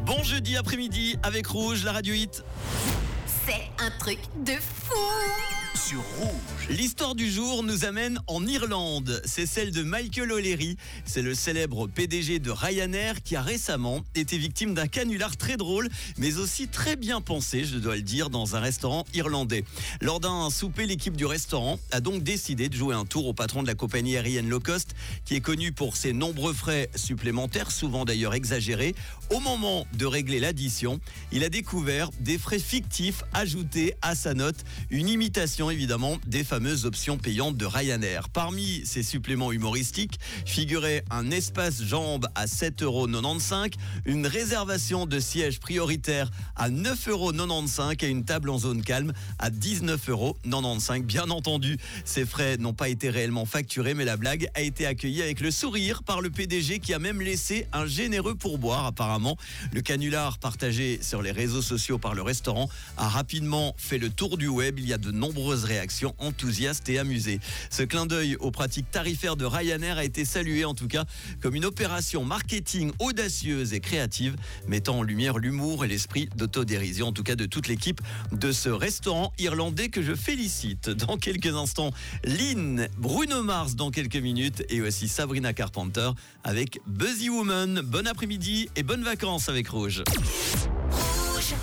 Bon jeudi après-midi avec Rouge, la radio hit. C'est un truc de fou. Sur Rouge. L'histoire du jour nous amène en Irlande. C'est celle de Michael O'Leary. C'est le célèbre PDG de Ryanair qui a récemment été victime d'un canular très drôle, mais aussi très bien pensé, je dois le dire, dans un restaurant irlandais. Lors d'un souper, l'équipe du restaurant a donc décidé de jouer un tour au patron de la compagnie aérienne low cost, qui est connu pour ses nombreux frais supplémentaires, souvent d'ailleurs exagérés. Au moment de régler l'addition, il a découvert des frais fictifs ajoutés à sa note, une imitation évidemment des fameuses options payantes de Ryanair. Parmi ces suppléments humoristiques figurait un espace jambes à 7,95 €, une réservation de siège prioritaire à 9,95 € et une table en zone calme à 19,95 €. Bien entendu, ces frais n'ont pas été réellement facturés, mais la blague a été accueillie avec le sourire par le PDG qui a même laissé un généreux pourboire apparemment. Le canular partagé sur les réseaux sociaux par le restaurant a rapidement fait le tour du web. Il y a de nombreuses réactions enthousiastes et amusées. Ce clin d'œil aux pratiques tarifaires de Ryanair a été salué en tout cas comme une opération marketing audacieuse et créative, mettant en lumière l'humour et l'esprit d'autodérision, en tout cas de toute l'équipe de ce restaurant irlandais que je félicite. Dans quelques instants, Lynn, Bruno Mars dans quelques minutes et aussi Sabrina Carpenter avec Buzzy Woman. Bon après-midi et bonnes vacances avec Rouge.